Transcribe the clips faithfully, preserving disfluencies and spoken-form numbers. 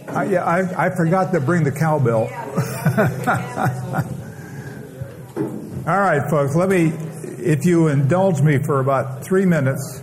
I, yeah, I, I forgot to bring the cowbell. All right, folks, let me, if you indulge me for about three minutes,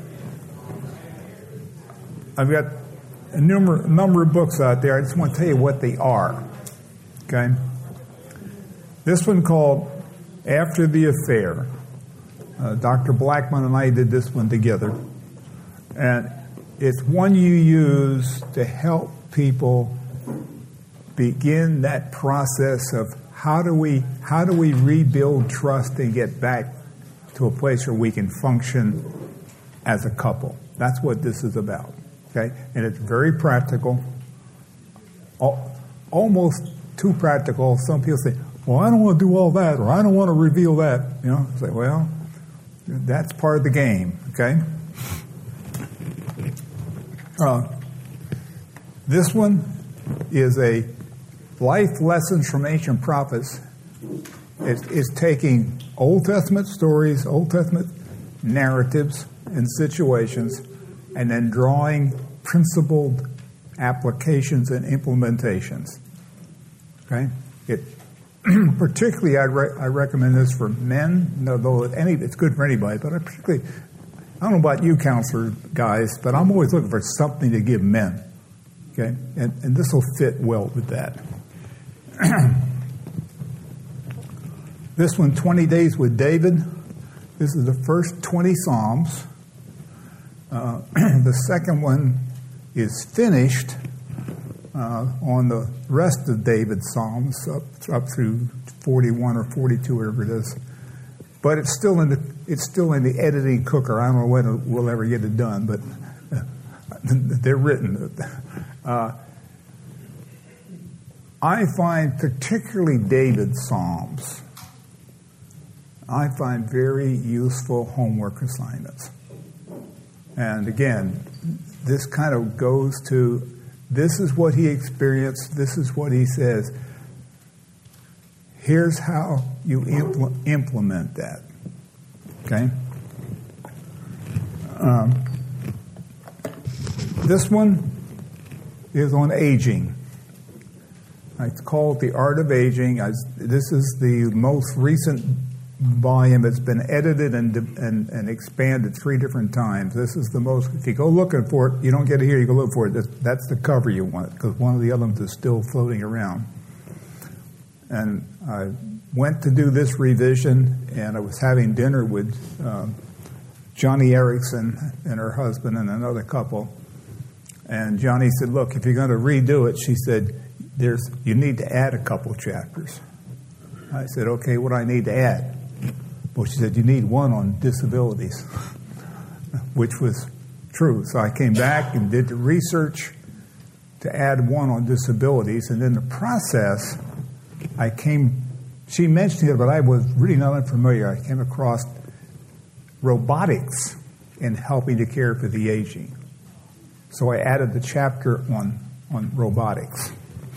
I've got a number, a number of books out there. I just want to tell you what they are, okay? This one called After the Affair. Uh, Doctor Blackman and I did this one together. And it's one you use to help people begin that process of how do we how do we rebuild trust and get back to a place where we can function as a couple. That's what this is about. Okay? And it's very practical. Almost too practical. Some people say, well, I don't want to do all that, or I don't want to reveal that. You know, it's like, well, that's part of the game, okay? Uh, this one is a Life Lessons from Ancient Prophets. It's, it's taking Old Testament stories, Old Testament narratives and situations, and then drawing principled applications and implementations. Okay? It particularly, I, re- I recommend this for men, although any, it's good for anybody, but I particularly, I don't know about you counselor guys, but I'm always looking for something to give men. Okay? And, and this will fit well with that. This one, twenty Days with David. This is the first twenty Psalms. Uh, the second one is finished uh, on the rest of David's Psalms, up, up through forty-one or forty-two, whatever it is. But it's still in the it's still in the editing cooker. I don't know when we'll ever get it done, but uh, they're written. Uh, I find particularly David's Psalms, I find very useful homework assignments. And again, this kind of goes to, this is what he experienced, this is what he says. Here's how you impl- implement that. Okay? Um, this one is on aging. It's called The Art of Aging. I, this is the most recent volume. It's been edited and, and and expanded three different times. This is the most, if you go looking for it, you don't get it here, you go look for it. That's, that's the cover you want, because one of the other ones is still floating around. And I went to do this revision, and I was having dinner with um, Johnny Erickson and her husband and another couple. And Johnny said, look, if you're going to redo it, she said, There's you need to add a couple chapters. I said, okay, what do I need to add? Well, she said, you need one on disabilities, which was true. So I came back and did the research to add one on disabilities. And in the process, I came, she mentioned it, but I was really not unfamiliar. I came across robotics in helping to care for the aging. So I added the chapter on, on robotics.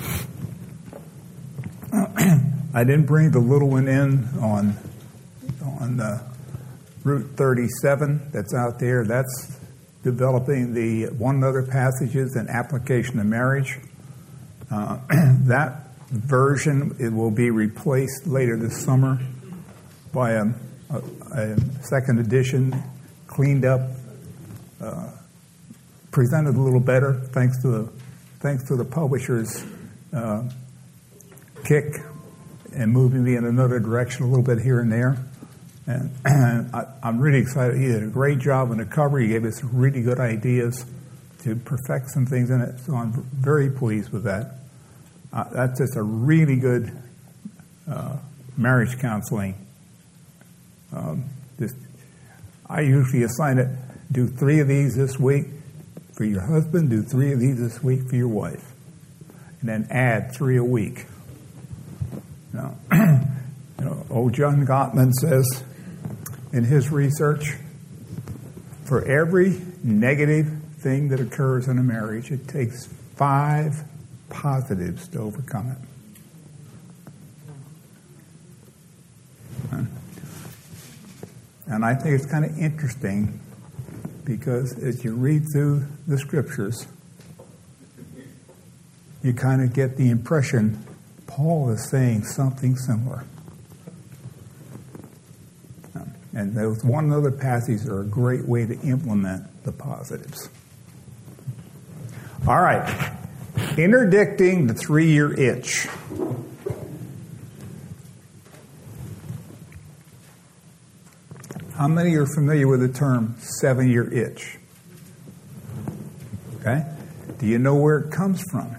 I didn't bring the little one in on on uh, Route thirty-seven that's out there. That's developing the one another passages and application of marriage. Uh, that version, it will be replaced later this summer by a, a, a second edition, cleaned up, uh, presented a little better, thanks to the thanks to the publisher's uh, kick and moving me in another direction a little bit here and there. And, and I, I'm really excited. He did a great job on the cover. He gave us really good ideas to perfect some things in it. So I'm very pleased with that. Uh, that's just a really good uh, marriage counseling. Um, just, I usually assign it, do three of these this week for your husband, do three of these this week for your wife, and then add three a week. You know, you know, old John Gottman says in his research, for every negative thing that occurs in a marriage, it takes five positives to overcome it. And I think it's kind of interesting because as you read through the scriptures, you kind of get the impression Paul is saying something similar. And those one another passages are a great way to implement the positives. All right. Interdicting the three-year itch. How many are familiar with the term seven-year itch? Okay. Do you know where it comes from?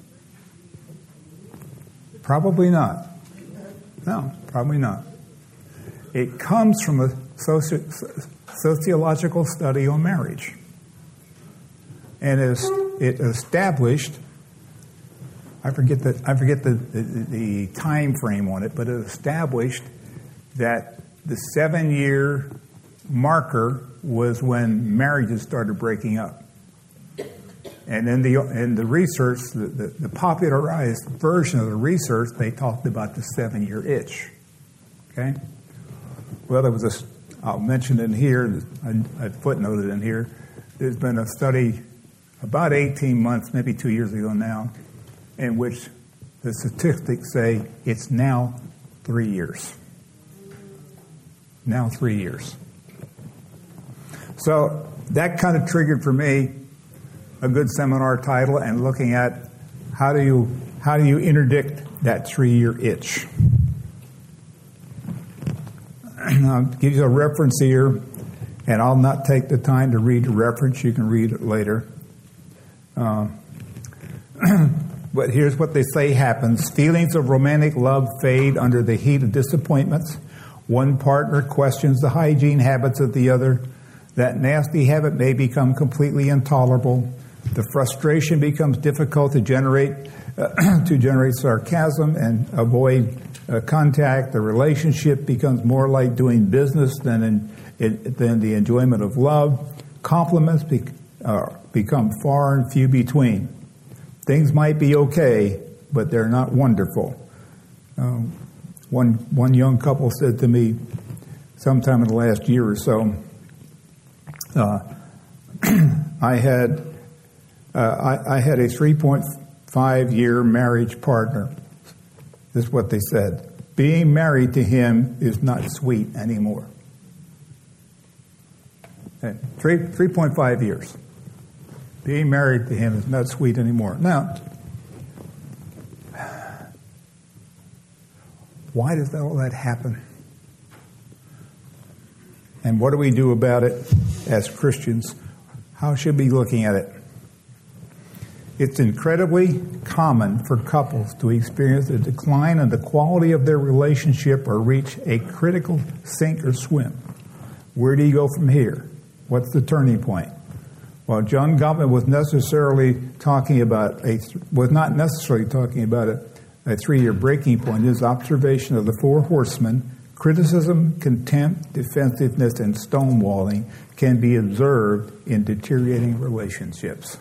Probably not. No, probably not. It comes from a soci- sociological study on marriage. And it, it established, I forget the I forget the, the, the time frame on it, but it established that the seven-year marker was when marriages started breaking up. And in the in the research, the, the, the popularized version of the research, they talked about the seven-year itch. Okay? Well, there was a, I'll mention it in here, I, I footnoted in here, there's been a study about eighteen months, maybe two years ago now, in which the statistics say it's now three years. Now three years. So that kind of triggered for me a good seminar title and looking at how do you how do you interdict that three-year itch. I'll give you a reference here, and I'll not take the time to read the reference. You can read it later. Uh, but here's what they say happens. Feelings of romantic love fade under the heat of disappointments. One partner questions the hygiene habits of the other. That nasty habit may become completely intolerable. The frustration becomes difficult to generate uh, to generate sarcasm and avoid uh, contact. The relationship becomes more like doing business than in, in, than the enjoyment of love. Compliments be, uh, become far and few between. Things might be okay, but they're not wonderful. Um, one one young couple said to me sometime in the last year or so, uh, I had uh, I, I had a three point five year marriage partner. This is what they said. Being married to him is not sweet anymore. Okay. Three three point five years. Being married to him is not sweet anymore. Now, why does all that happen? And what do we do about it as Christians? How should we be looking at it? It's incredibly common for couples to experience a decline in the quality of their relationship or reach a critical sink or swim. Where do you go from here? What's the turning point? Well, John Gottman was necessarily talking about a was not necessarily talking about a, a three-year breaking point. His observation of the four horsemen, criticism, contempt, defensiveness, and stonewalling, can be observed in deteriorating relationships.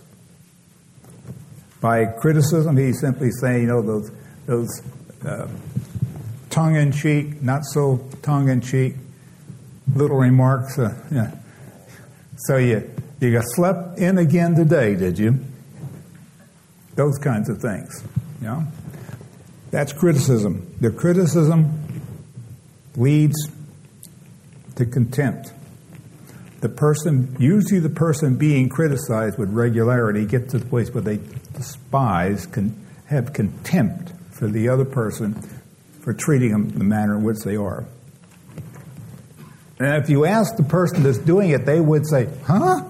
By criticism, he's simply saying, you know, those those uh, tongue-in-cheek, not so tongue-in-cheek little remarks. Uh, yeah. So you you got slept in again today, did you? Those kinds of things. You know? That's criticism. The criticism leads to contempt. The person, usually the person being criticized with regularity, gets to the place where they despise, can have contempt for the other person for treating them the manner in which they are. And if you ask the person that's doing it, they would say, huh?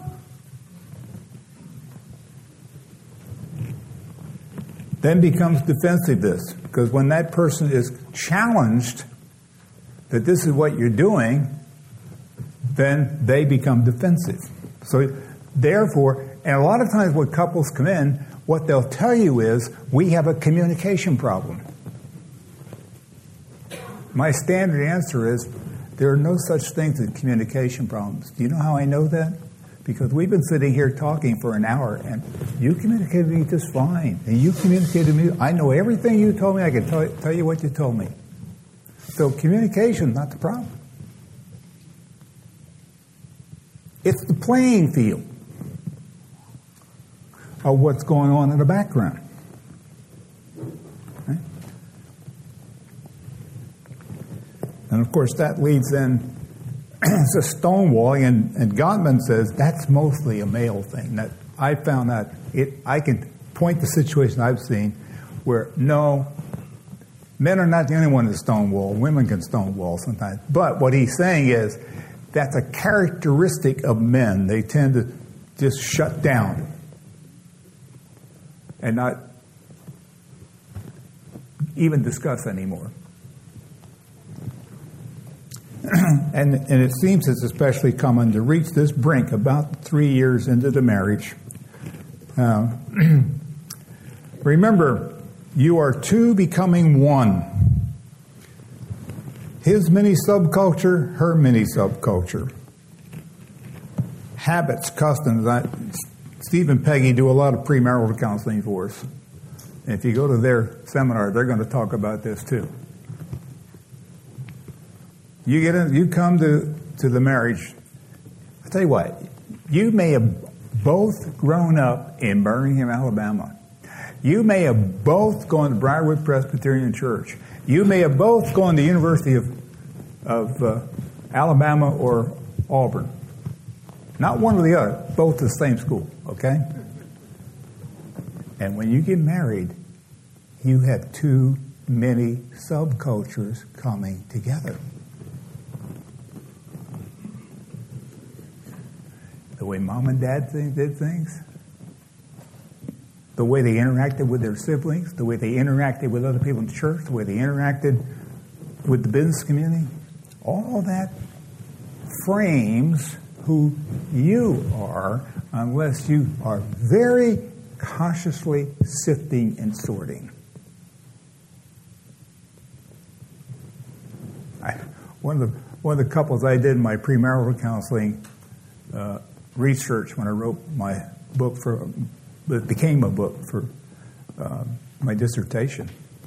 Then becomes defensiveness, because when that person is challenged that this is what you're doing, then they become defensive. So therefore, and a lot of times when couples come in, what they'll tell you is, we have a communication problem. My standard answer is, there are no such things as communication problems. Do you know how I know that? Because we've been sitting here talking for an hour, and you communicated with me just fine. And you communicated with me. I know everything you told me. I can tell, tell you what you told me. So communication, not the problem. It's the playing field of what's going on in the background. And of course, that leads in to stonewalling, and, and Gottman says that's mostly a male thing. That I found that it. I can point to situations I've seen where no, men are not the only one that stonewall. Women can stonewall sometimes. But what he's saying is that's a characteristic of men. They tend to just shut down and not even discuss anymore. and and it seems it's especially common to reach this brink about three years into the marriage. Uh, remember, you are two becoming one. His mini subculture, her mini subculture. Habits, customs. I, Steve and Peggy do a lot of premarital counseling for us. And if you go to their seminar, they're going to talk about this too. You get in, you come to, to the marriage. I tell you what, you may have both grown up in Birmingham, Alabama. You may have both gone to Briarwood Presbyterian Church. You may have both gone to the University of, of uh, Alabama or Auburn. Not one or the other, both the same school, okay? And when you get married, you have too many subcultures coming together. The way mom and dad did things, the way they interacted with their siblings, the way they interacted with other people in the church, the way they interacted with the business community, all that frames who you are unless you are very cautiously sifting and sorting. I, one of the one of the couples I did in my premarital counseling uh, research when I wrote my book for it became a book for uh, my dissertation.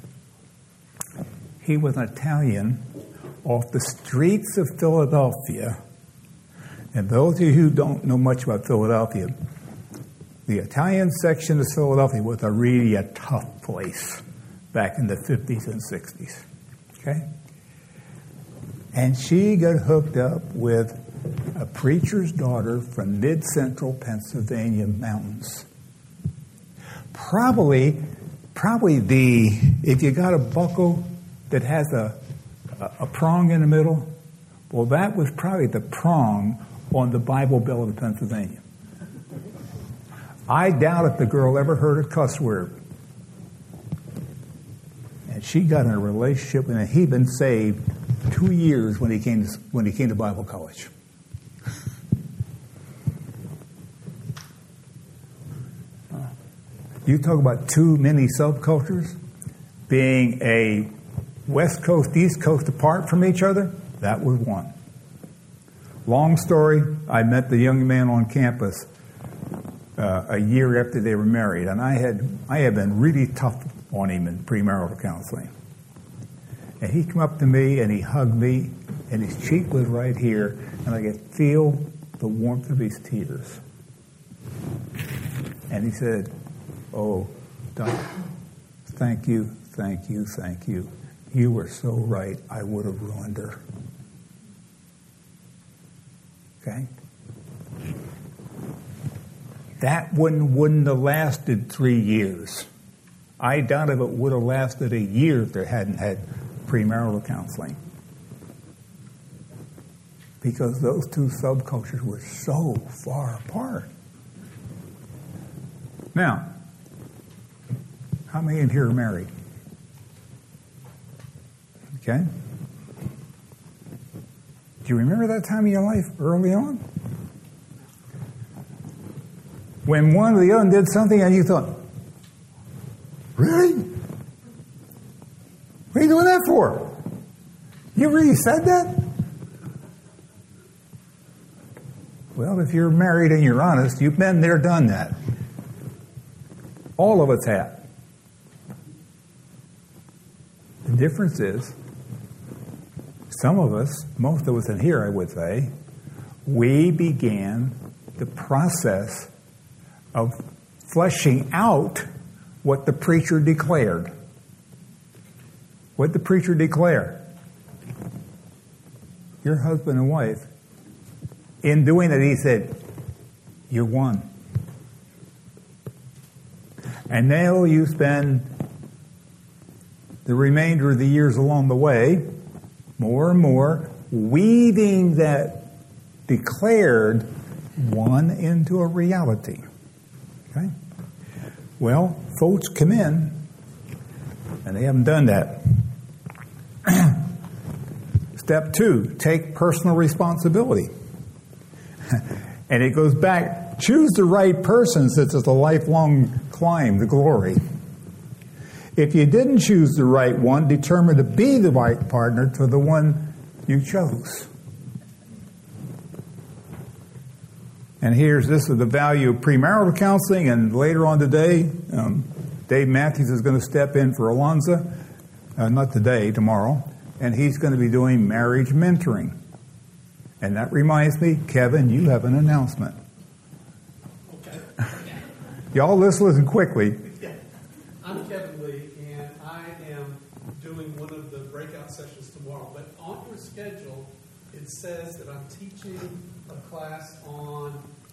He was an Italian off the streets of Philadelphia. And those of you who don't know much about Philadelphia, the Italian section of Philadelphia was a really a tough place back in the fifties and sixties. Okay? And she got hooked up with a preacher's daughter from mid-central Pennsylvania mountains. Probably, probably the, if you got a buckle that has a, a, a prong in the middle, well, that was probably the prong on the Bible Belt of Pennsylvania. I doubt if the girl ever heard a cuss word. And she got in a relationship, and he'd been saved two years when he came to, when he came to Bible college. You talk about too many subcultures being a West Coast, East Coast apart from each other. That was one. Long story, I met the young man on campus uh, a year after they were married, and I had I had been really tough on him in premarital counseling. And he came up to me and he hugged me, and his cheek was right here, and I could feel the warmth of his tears. And he said, "Oh, Doc, thank you, thank you, thank you. You were so right. I would have ruined her." Okay? That one wouldn't have lasted three years. I doubt if it would have lasted a year if they hadn't had premarital counseling. Because those two subcultures were so far apart. Now, how many in here are married? Okay? Do you remember that time in your life early on? When one or the other did something and you thought, really? What are you doing that for? You really said that? Well, if you're married and you're honest, you've been there, done that. All of us have. The difference is, some of us, most of us in here, I would say, we began the process of fleshing out what the preacher declared. What did the preacher declare? your husband and wife. In doing it, he said, you're one. And now you spend the remainder of the years along the way, more and more, weaving that declared one into a reality. Okay? Well, folks come in, and they haven't done that. Step two, take personal responsibility. And it goes back, choose the right person since it's a lifelong climb to glory. If you didn't choose the right one, determine to be the right partner to the one you chose. And here's this is the value of premarital counseling, and later on today, um, Dave Matthews is going to step in for Alonza, uh, not today, tomorrow, and he's going to be doing marriage mentoring. And that reminds me, Kevin, you have an announcement. Okay. Y'all, let's listen quickly. Yeah. I'm Kevin Lee, and I am doing one of the breakout sessions tomorrow. But on your schedule, it says that I'm teaching a class on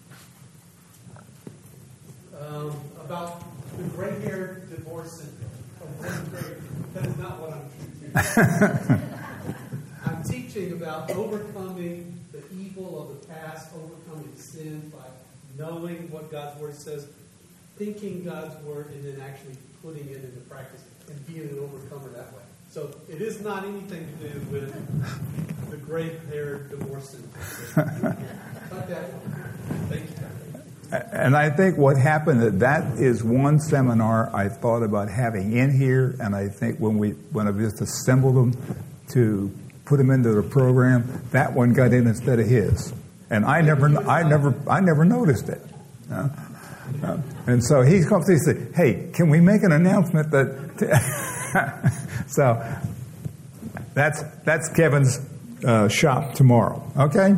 um, about the gray-haired divorce syndrome. Oh, that is not what I'm teaching. I'm teaching about overcoming the evil of the past, overcoming sin by knowing what God's Word says, thinking God's Word, and then actually putting it into practice and being an overcomer that way. So it is not anything to do with the gray-haired divorce syndrome. Cut that one. Thank you. And I think what happened, that that is one seminar I thought about having in here, and I think when we when I just assembled them to put them into the program, that one got in instead of his, and I never I never I never noticed it. Uh, uh, and so he comes to say, "Hey, can we make an announcement that?" So that's that's Kevin's uh, shop tomorrow. Okay.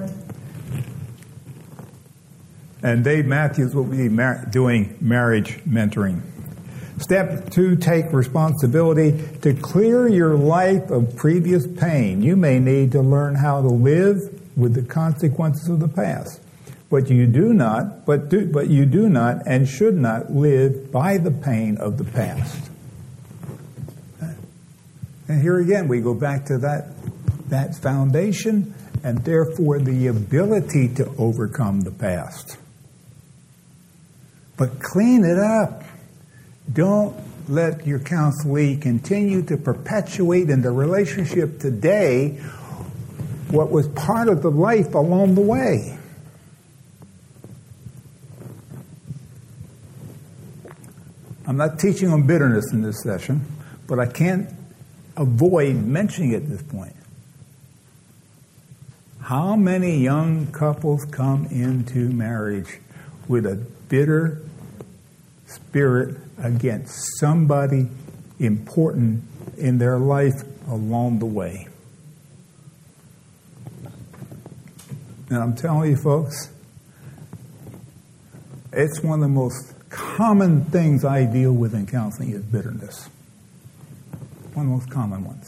And Dave Matthews will be mar- doing marriage mentoring. Step two, take responsibility to clear your life of previous pain. You may need to learn how to live with the consequences of the past. But you do not, but do, but you do not and should not live by the pain of the past. And here again, we go back to that, that foundation and therefore the ability to overcome the past. But clean it up. Don't let your counselee continue to perpetuate in the relationship today what was part of the life along the way. I'm not teaching on bitterness in this session, but I can't avoid mentioning it at this point. How many young couples come into marriage with a bitter spirit against somebody important in their life along the way? And I'm telling you, folks, it's one of the most common things I deal with in counseling is bitterness. One of the most common ones.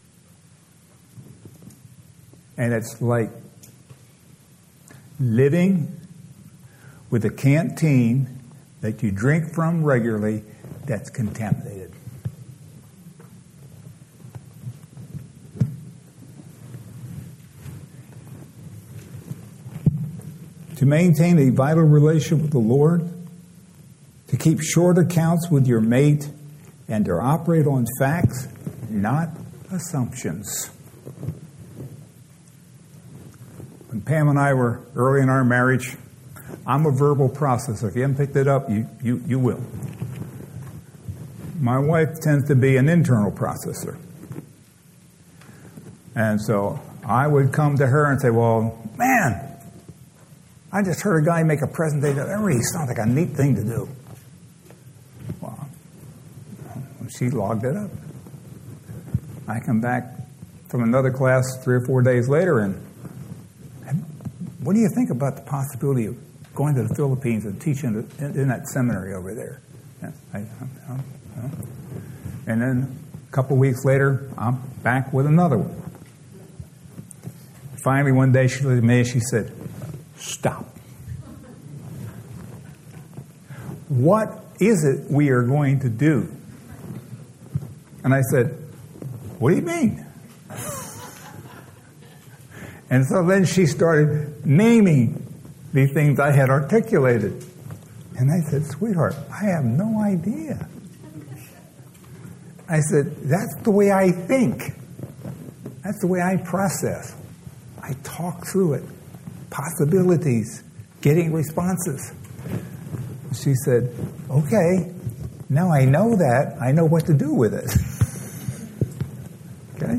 And it's like living with a canteen that you drink from regularly that's contaminated. To maintain a vital relationship with the Lord, to keep short accounts with your mate, and to operate on facts, not assumptions. When Pam and I were early in our marriage, I'm a verbal processor. If you haven't picked it up, you, you, you will. My wife tends to be an internal processor. And so I would come to her and say, well, man, I just heard a guy make a presentation. That really sounds like a neat thing to do. Well, she logged it up. I come back from another class three or four days later, and what do you think about the possibility of going to the Philippines and teaching in, in that seminary over there? I, I, I, I, and then a couple weeks later, I'm back with another one. Finally, one day she looked at me and she said, "Stop. What is it we are going to do?" And I said, "What do you mean?" And so then she started naming the things I had articulated. And I said, "Sweetheart, I have no idea." I said, "That's the way I think. That's the way I process. I talk through it. Possibilities, getting responses." She said, "Okay, now I know that. I know what to do with it." Okay?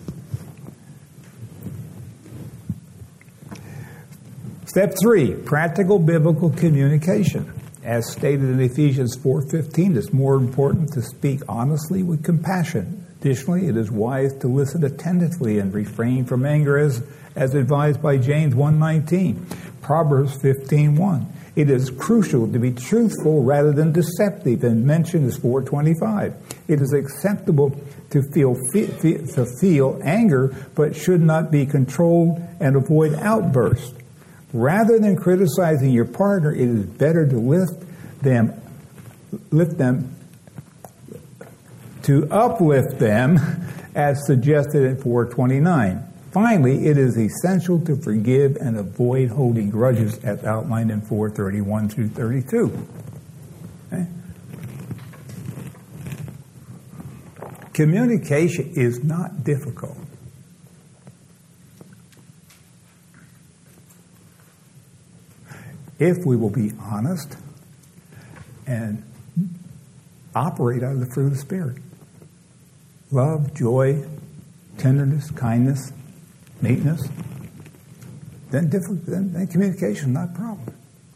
Step three, practical biblical communication. As stated in Ephesians four fifteen, it's more important to speak honestly with compassion. Additionally, it is wise to listen attentively and refrain from anger as, as advised by James one nineteen. Proverbs fifteen one. It is crucial to be truthful rather than deceptive, and mentioned is four twenty-five. It is acceptable to feel, feel, to feel anger, but should not be controlled and avoid outbursts. Rather than criticizing your partner, it is better to lift them, lift them, to uplift them, as suggested in four twenty-nine. Finally, it is essential to forgive and avoid holding grudges, as outlined in four thirty-one through thirty-two. Okay? Communication is not difficult. If we will be honest and operate out of the fruit of the Spirit. Love, joy, tenderness, kindness, meekness, then, different, then, then communication is not a problem.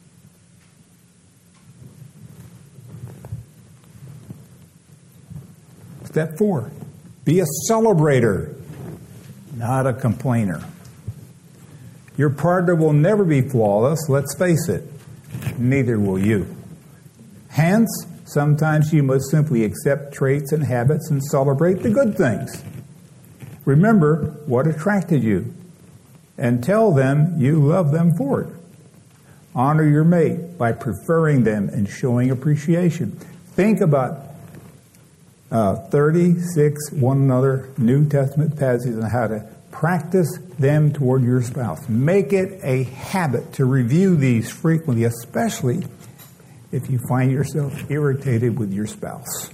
Step four, be a celebrator, not a complainer. Your partner will never be flawless, let's face it. Neither will you. Hence, sometimes you must simply accept traits and habits and celebrate the good things. Remember what attracted you and tell them you love them for it. Honor your mate by preferring them and showing appreciation. Think about uh, thirty-six one another New Testament passages on how to practice them toward your spouse. Make it a habit to review these frequently, especially if you find yourself irritated with your spouse.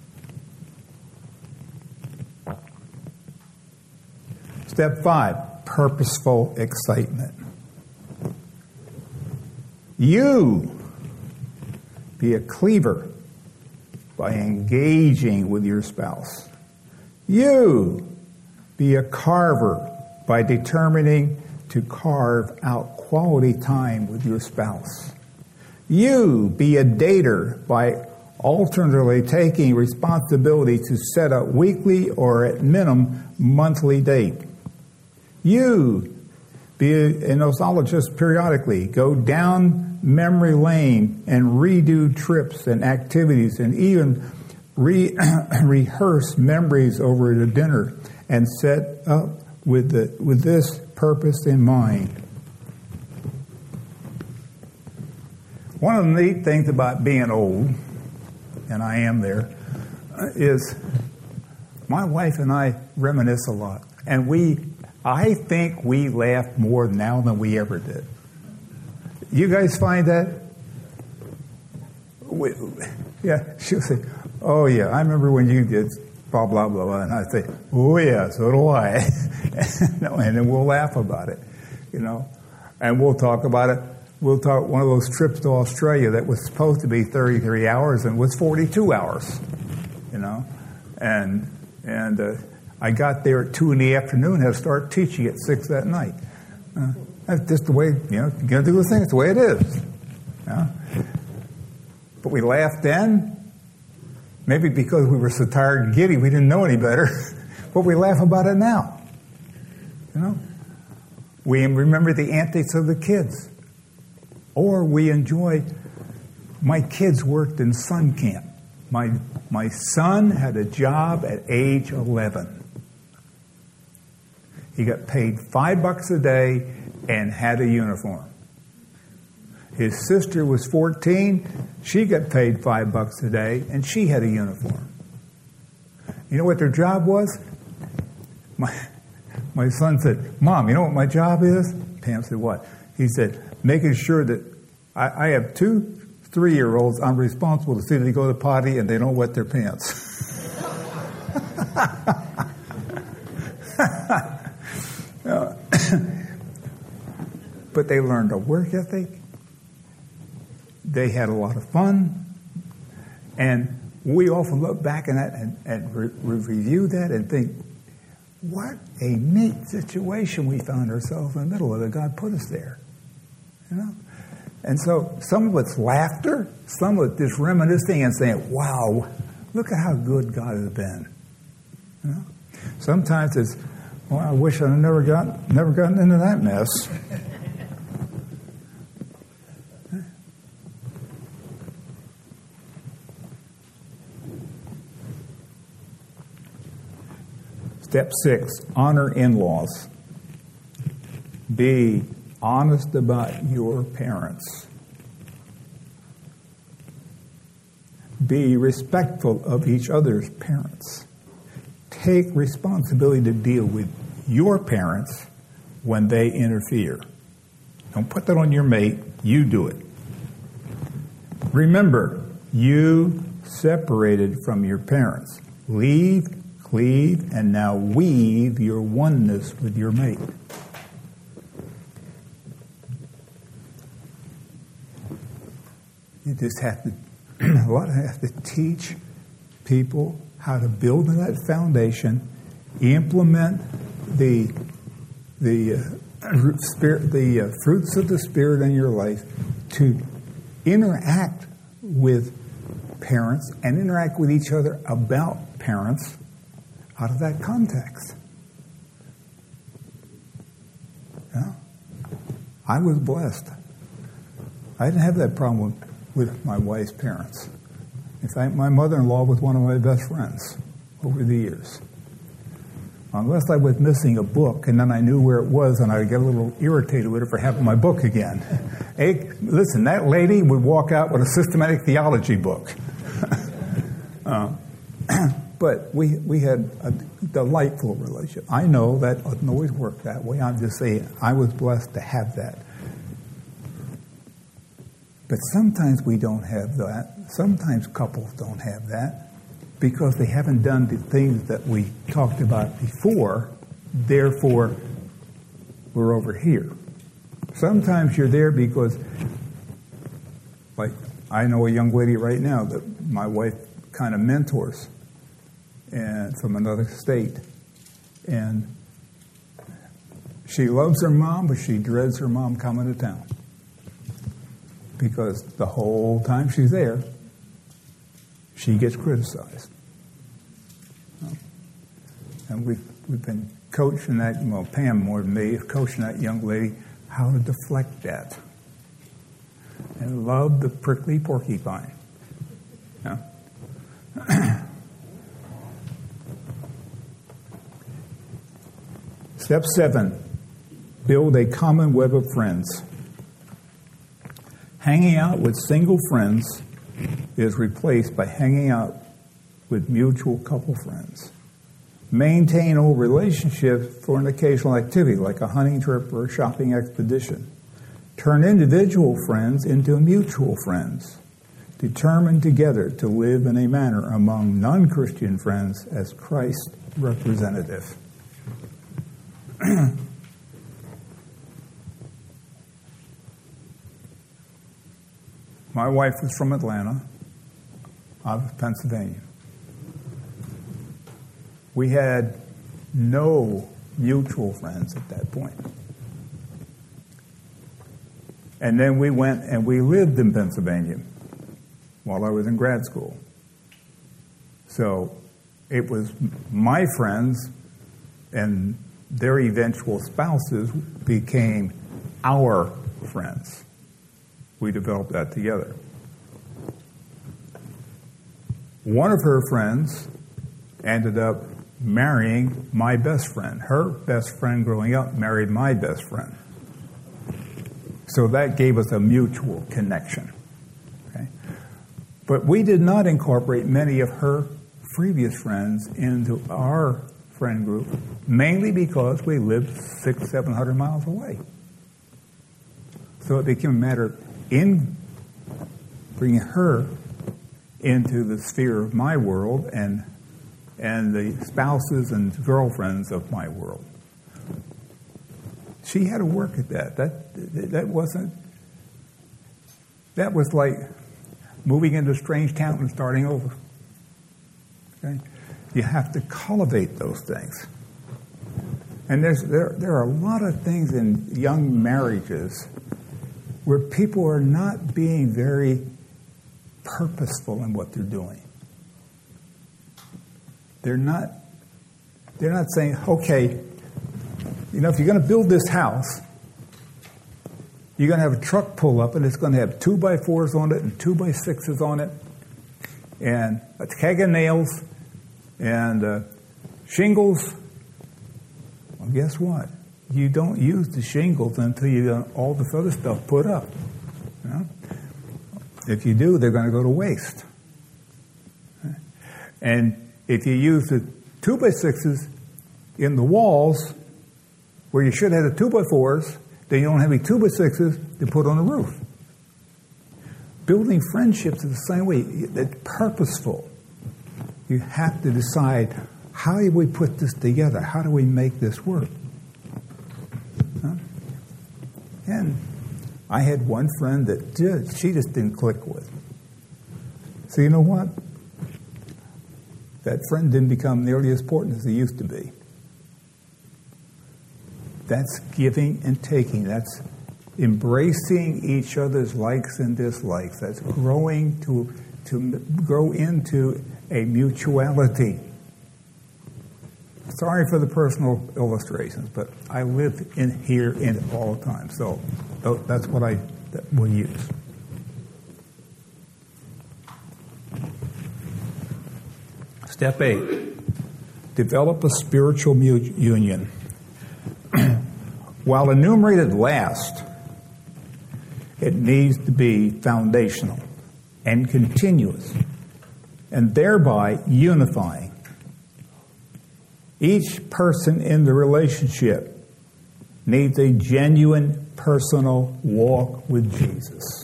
Step five, purposeful excitement. You be a cleaver by engaging with your spouse. You be a carver by determining to carve out quality time with your spouse. You be a dater by alternately taking responsibility to set a weekly or at minimum monthly date. You be a nosologist periodically. Go down memory lane and redo trips and activities and even re- rehearse memories over at a dinner and set up with the with this purpose in mind. One of the neat things about being old, and I am there, is my wife and I reminisce a lot. And we, I think we laugh more now than we ever did. You guys find that? We, yeah, she'll say, "Oh yeah, I remember when you did blah, blah, blah, blah." And I say, "Oh yeah, so do I." And then we'll laugh about it, you know. And we'll talk about it. We'll talk one of those trips to Australia that was supposed to be thirty-three hours and was forty-two hours, you know. And and uh, I got there at two in the afternoon, had to start teaching at six that night. Uh, that's just the way, you know, you got to do the thing. It's the way it is. You know? But we laughed then. Maybe because we were so tired and giddy, we didn't know any better. But we laugh about it now. You know? We remember the antics of the kids. Or we enjoy, my kids worked in sun camp. My, my son had a job at age eleven. He got paid five bucks a day and had a uniform. His sister was fourteen. She got paid five bucks a day and she had a uniform. You know what their job was? My, my son said, Mom, you know what my job is? Pam said, what? He said, making sure that I, I have two three-year-olds. I'm responsible to see that they go to the potty and they don't wet their pants. uh, but they learned a work ethic. They had a lot of fun. And we often look back at that and, and re- review that and think, what a neat situation we found ourselves in the middle of, that God put us there. You know? And so some of it's laughter, some of it's just reminiscing and saying, wow, look at how good God has been. You know? Sometimes it's, well, I wish I'd never got never gotten into that mess. Step six, honor in-laws. Be honest about your parents. Be respectful of each other's parents. Take responsibility to deal with your parents when they interfere. Don't put that on your mate. You do it. Remember, you separated from your parents. Leave, cleave, and now weave your oneness with your mate. You just have to, a lot of have to teach people how to build on that foundation, implement the the uh, spirit, the uh, fruits of the Spirit in your life, to interact with parents and interact with each other about parents out of that context. Yeah. I was blessed. I didn't have that problem with, with my wife's parents. In fact, my mother-in-law was one of my best friends over the years. Unless I was missing a book and then I knew where it was and I would get a little irritated with her for having my book again. Hey, listen, that lady would walk out with a systematic theology book. uh, But we we had a delightful relationship. I know that doesn't always work that way. I'm just saying I was blessed to have that. But sometimes we don't have that. Sometimes couples don't have that because they haven't done the things that we talked about before. Therefore, we're over here. Sometimes you're there because, like, I know a young lady right now that my wife kind of mentors, and from another state, and she loves her mom, but she dreads her mom coming to town because the whole time she's there, she gets criticized. And we've we've been coaching that, well, Pam more than me, is coaching that young lady how to deflect that, and love the prickly porcupine. Yeah. Step seven, build a common web of friends. Hanging out with single friends is replaced by hanging out with mutual couple friends. Maintain old relationships for an occasional activity like a hunting trip or a shopping expedition. Turn individual friends into mutual friends. Determine together to live in a manner among non-Christian friends as Christ's representative. My wife was from Atlanta. I was Pennsylvania. We had no mutual friends at that point. And then we went and we lived in Pennsylvania while I was in grad school. So it was my friends and their eventual spouses became our friends. We developed that together. One of her friends ended up marrying my best friend. Her best friend growing up married my best friend. So that gave us a mutual connection. Okay? But we did not incorporate many of her previous friends into our friend group, mainly because we lived six, seven hundred miles away. So it became a matter in bringing her into the sphere of my world and and the spouses and girlfriends of my world. She had to work at that. That that wasn't. That was like moving into a strange town and starting over. Okay, you have to cultivate those things. And there's there there are a lot of things in young marriages where people are not being very purposeful in what they're doing. They're not, they're not saying, okay, you know, if you're going to build this house, you're going to have a truck pull up and it's going to have two by fours on it and two by sixes on it and a keg of nails and uh, shingles. Well, guess what? You don't use the shingles until you got all this other stuff put up. You know? If you do, they're going to go to waste. And if you use the two by sixes in the walls where you should have the two by fours, then you don't have any two by sixes to put on the roof. Building friendships is the same way. It's purposeful. You have to decide, how do we put this together? How do we make this work? Huh? And I had one friend that just, she just didn't click with. So you know what? That friend didn't become nearly as important as he used to be. That's giving and taking. That's embracing each other's likes and dislikes. That's growing to to grow into a mutuality. Sorry for the personal illustrations, but I live in here in it all the time. So that's what I that will use. Step eight, develop a spiritual mu- union. While enumerated last, it needs to be foundational and continuous, and thereby unifying. Each person in the relationship needs a genuine personal walk with Jesus.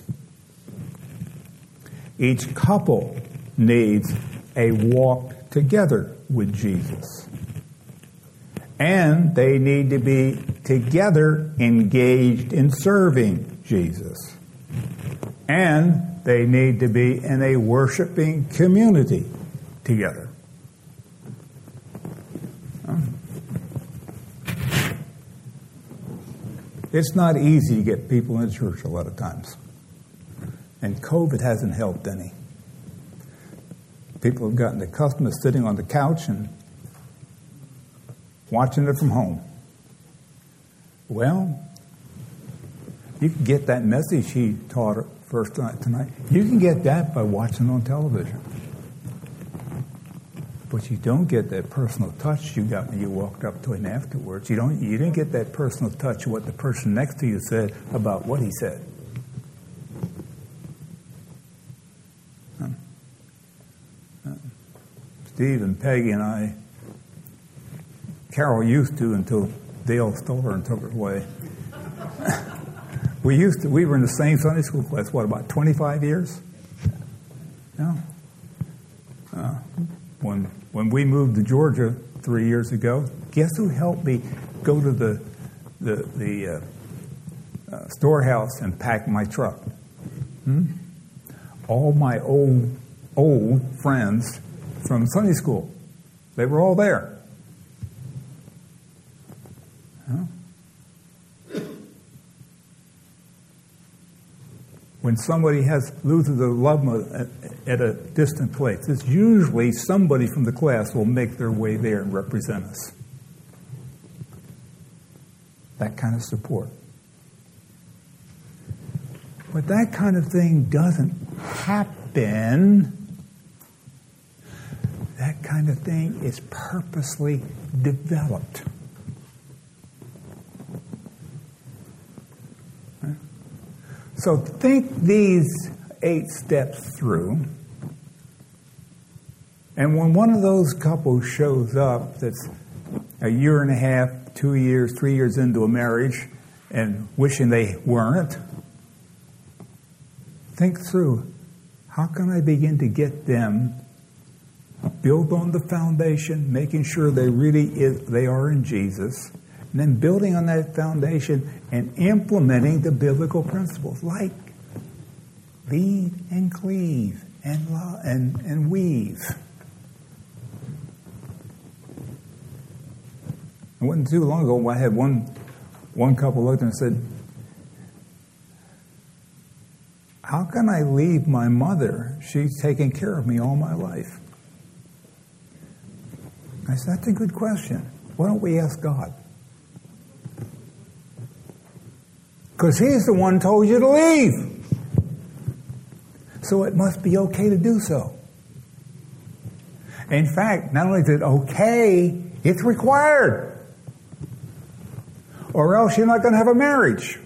Each couple needs a walk together with Jesus. And they need to be together engaged in serving Jesus. And they need to be in a worshiping community together. It's not easy to get people in church a lot of times. And COVID hasn't helped any. People have gotten accustomed to sitting on the couch and watching it from home. Well, you can get that message he taught first night tonight. You can get that by watching on television. But you don't get that personal touch you got when you walked up to him afterwards. You don't. You didn't get that personal touch of what the person next to you said about what he said. Huh? Uh, Steve and Peggy and I, Carol used to until Dale stole her and took her away. we used to. We were in the same Sunday school class. What, about twenty-five years? No. Uh, When when we moved to Georgia three years ago, guess who helped me go to the the the uh, uh, storehouse and pack my truck? Hmm? All my old old friends from Sunday school. They were all there. Huh? When somebody has loses a loved one at, at a distant place, it's usually somebody from the class will make their way there and represent us. That kind of support. But that kind of thing doesn't happen. that kind of thing is purposely developed. So think these eight steps through, and when one of those couples shows up that's a year and a half, two years, three years into a marriage and wishing they weren't, think through, how can I begin to get them build on the foundation, making sure they really is, they are in Jesus, and then building on that foundation and implementing the biblical principles like lead and cleave and lo- and and weave. It wasn't too long ago I had one one couple looked and said, "How can I leave my mother? She's taken care of me all my life." I said, "That's a good question. Why don't we ask God?" Because He's the one who told you to leave. So it must be okay to do so. In fact, not only is it okay, it's required. Or else you're not going to have a marriage.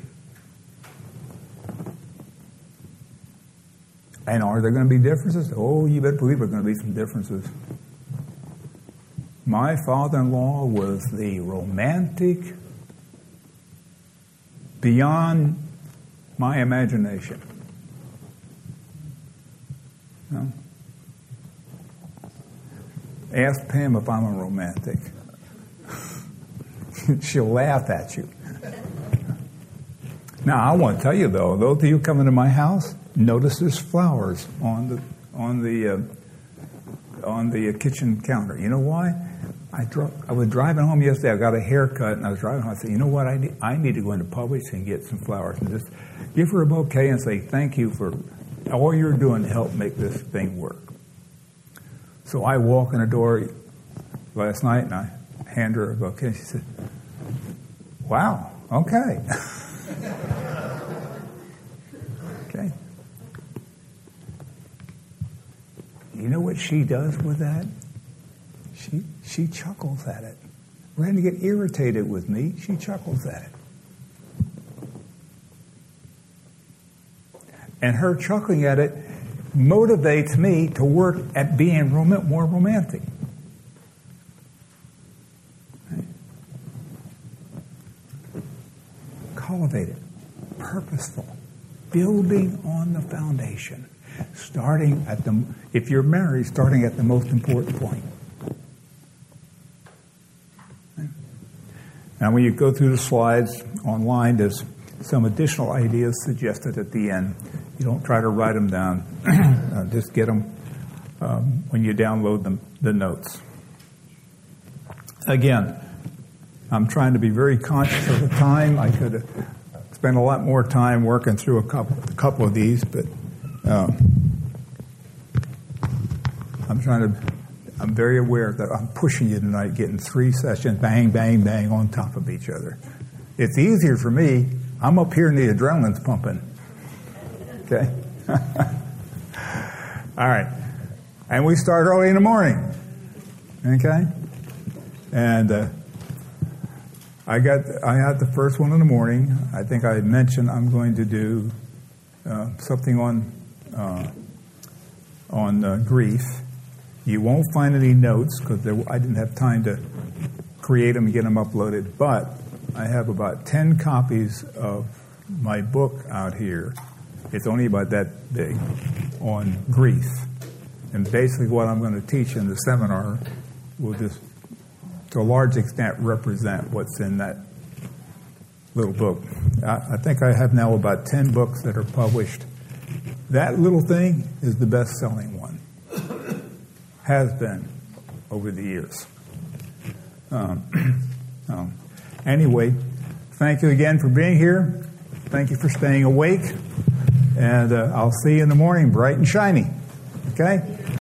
And are there going to be differences? Oh, you better believe there are going to be some differences. My father-in-law was the romantic beyond my imagination. No? Ask Pam if I'm a romantic. She'll laugh at you. Now, I want to tell you, though, those of you coming to my house, notice there's flowers on the on the uh, on the kitchen counter. You know why? I dro- I was driving home yesterday. I got a haircut, and I was driving home. I said, "You know what? I need, I need to go into Publix and get some flowers and just give her a bouquet and say thank you for all you're doing to help make this thing work." So I walk in the door last night, and I hand her a bouquet. And she said, "Wow, okay." Okay. You know what she does with that? She she chuckles at it. Rather than get irritated with me, she chuckles at it. And her chuckling at it motivates me to work at being rom- more romantic. Right? Cultivate it. Purposeful. Building on the foundation. Starting at the, if you're married, starting at the most important point. Now, when you go through the slides online, there's some additional ideas suggested at the end. You don't try to write them down. uh, just get them um, when you download them, the notes. Again, I'm trying to be very conscious of the time. I could have spent a lot more time working through a couple, a couple of these, but um, I'm trying to... I'm very aware that I'm pushing you tonight, getting three sessions, bang, bang, bang, on top of each other. It's easier for me. I'm up here and the adrenaline's pumping. Okay? All right. And we start early in the morning. Okay? And uh, I got I had the first one in the morning. I think I mentioned I'm going to do uh, something on, uh, on uh, grief. You won't find any notes because I didn't have time to create them and get them uploaded, but I have about ten copies of my book out here. It's only about that big, on grief. And basically what I'm going to teach in the seminar will just, to a large extent, represent what's in that little book. I, I think I have now about ten books that are published. That little thing is the best-selling one. Has been over the years. Um, um, anyway, thank you again for being here. Thank you for staying awake. And uh, I'll see you in the morning bright and shiny. Okay?